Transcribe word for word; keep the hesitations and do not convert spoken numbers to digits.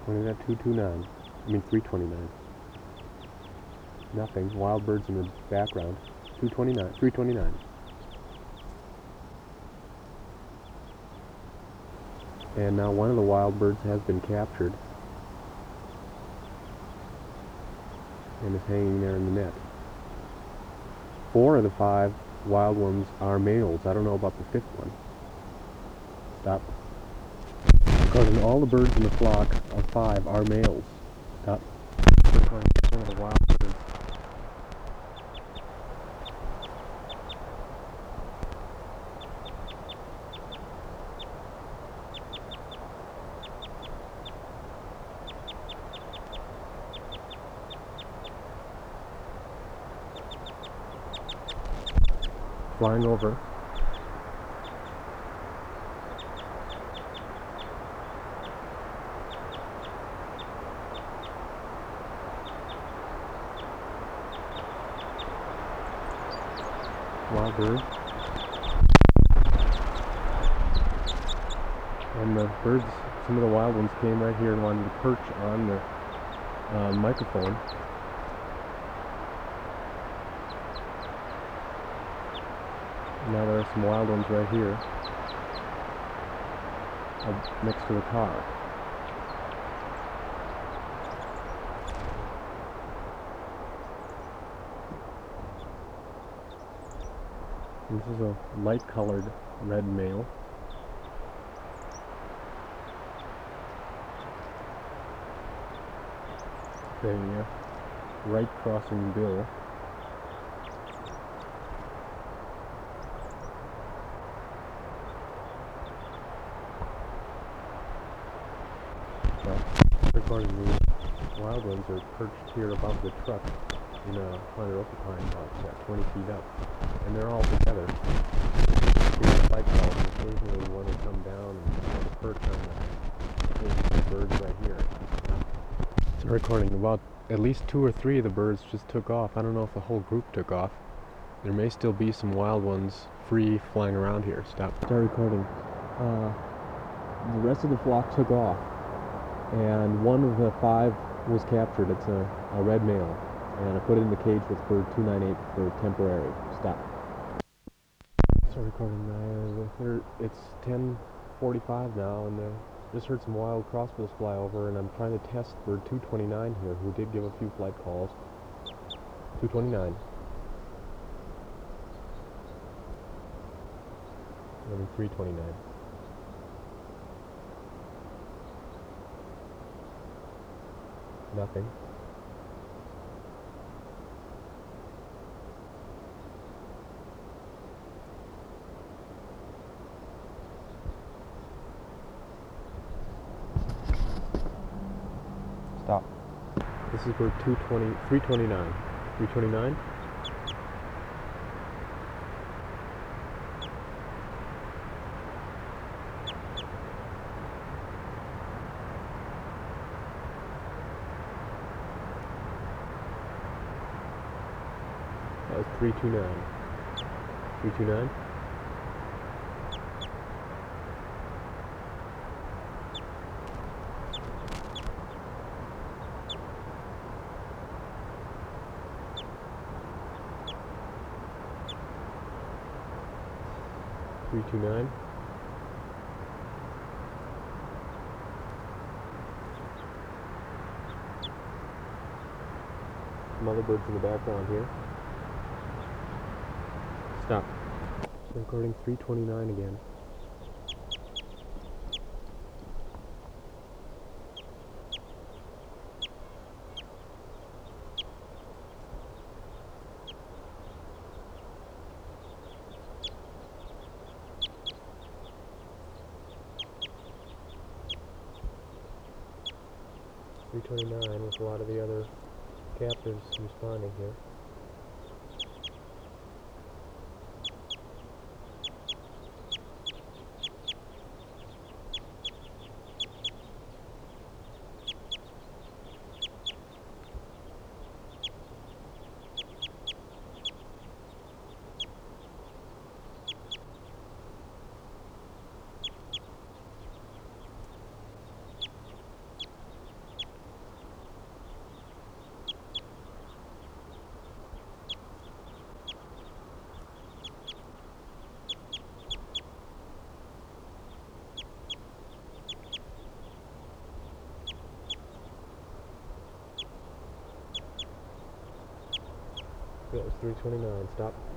Pointed at two twenty-nine. I mean three twenty-nine. Nothing. Wild birds in the background. two twenty-nine. three twenty-nine. And now one of the wild birds has been captured and is hanging there in the net. Four of the five wild ones are males. I don't know about the fifth one. Stop. Recording all the birds in the flock of five are males. Stop. Recording one of the wild birds. Flying over. Wild bird. And the birds, some of the wild ones came right here and wanted to perch on the uh, microphone. Now there are some wild ones right here uh, next to the car. This is a light-colored red male. A right crossing bill. Recording the wild ones are perched here above the truck in a Hunter Opine house at twenty feet up, and they're all together. Here's the flight calls, and occasionally one will come down and want to perch on the, the birds right here. It's a recording. About at least two or three of the birds just took off. I don't know if the whole group took off. There may still be some wild ones free flying around here. Stop. Start recording. Uh, the rest of the flock took off, and one of the five was captured. It's a, a red male, and I put it in the cage with bird two ninety-eight for temporary. Stop. Start recording. Uh, it's ten forty-five now, and I just heard some wild crossbills fly over, and I'm trying to test bird two twenty-nine here, who did give a few flight calls. two twenty-nine. Maybe three twenty-nine. Nothing. Stop. This is bird two twenty, three twenty-nine. three twenty-nine? That was three twenty-nine. three twenty-nine? three twenty-nine. Some other birds in the background here. Stop. So recording three twenty-nine again. three twenty-nine with a lot of the other captives responding here. Yeah, it was three twenty-nine. Stop.